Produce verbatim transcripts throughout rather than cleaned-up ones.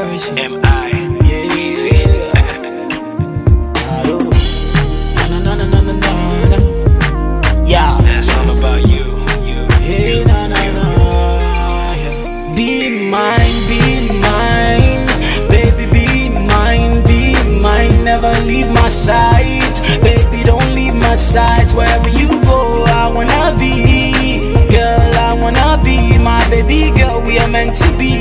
mercy. M I Yeah, Easy. na na na na na na na. Yeah. That's all about you. You. Hey, you, na na you. na. Be mine, be mine, baby, be mine, be mine. Never leave my side, baby, don't leave my side. Wherever you go, I wanna be, girl, I wanna be my baby girl. We are meant to be.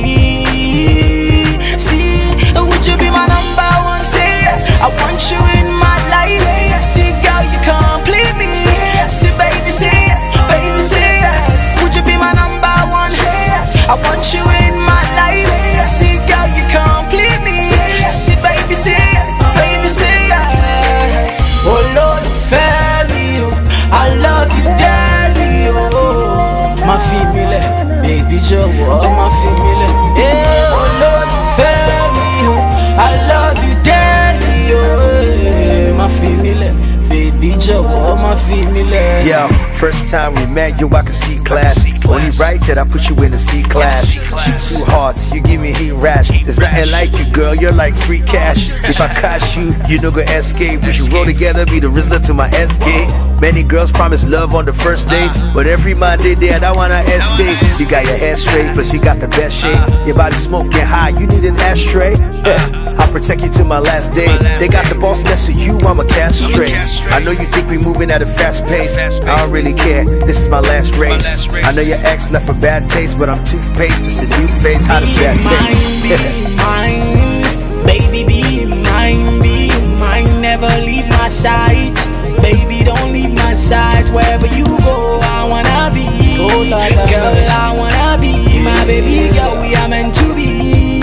See, would you be my number one? Say yes, I want you in my life. See, girl, you complete me. See, baby, say yes, baby, say yes. Would you be my number one? I want you in my life. See, girl, you complete me. See, baby, say yes, baby, say yes. Oh Lord, family, oh, I love you, daddy, oh, my female, baby Joe, oh, my female, yeah. Oh Lord, family, oh, I love you, daddy, oh, my female, baby Joe, oh, my female. Yo, first time we met, yo, I can see class. Only right that I put you in the C class. You two hearts, you give me heat rash. There's nothing like you, girl, you're like free cash. If I catch you, you no go escape. We should roll together, be the Rizzler to my escape. Many girls promise love on the first date, but every Monday day I wanna escape. You got your hair straight, plus you got the best shape. Your body smoking high, you need an ashtray. I'll protect you till my last day. They got the boss next to you, I'm a castrate. I know you think we moving at a fast pace. I don't really care, this is my last race. I know your ex left a bad taste, but I'm toothpaste, it's a new phase. How does that taste? Be mine, baby, be mine, be mine. Never leave my side, baby, don't leave my side. Wherever you go, I wanna be. Girl, I wanna be my baby girl. We are meant to be.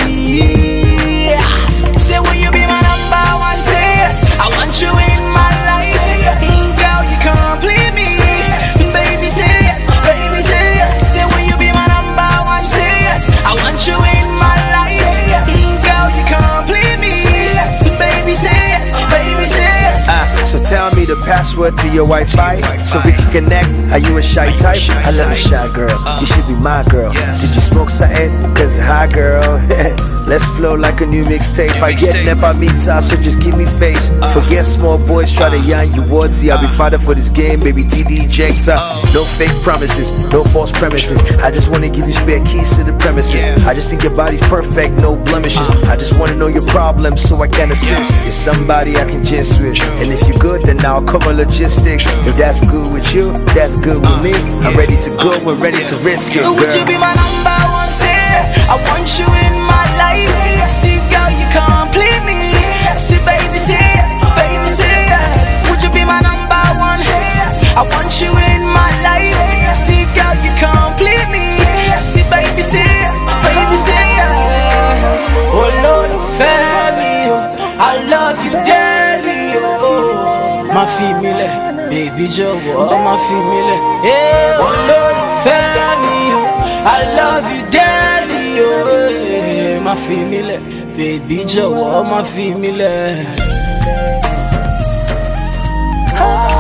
Say, will you be my number one? Say yes, I want you in my life. Girl, you complete me. Baby, say yes, baby, say yes. Say, will you be my number one? Say yes, I want you in my life. Girl, you complete me. Baby, say yes, baby, say yes. Uh, so tell me the password to your Wi-Fi so we can connect. Are you a shy type? I love a shy girl. You should be my girl. Did you smoke something? Cause hi girl. Let's flow like a new mixtape. I get nepa mita, so just give me face. Forget small boys try to yarn you words. I'll be father for this game, baby. T D Jakes up. No fake promises, no false premises. I just wanna give you spare keys to the premises. I just think your body's perfect, no blemishes. I just wanna know your problems so I can assist. You're somebody I can gist with, and if you're good, then I'll cover logistics. If that's good with you, that's good with me. I'm ready to go, we're ready to risk it, girl. Would you be my number one? Say yes, I want you in my life. See, girl, you complete me. See, baby, say yes, baby, say yes. Would you be my number one? I want you in my life. See, girl, you complete me. See, baby, say yes, baby, say yes. Oh Lord, family, oh, I love you, daddy, oh, my female, baby Joe, oh, my female, yeah. Oh Lord, family, oh, I love you, daddy, oh, my female, baby Joe, oh, my female.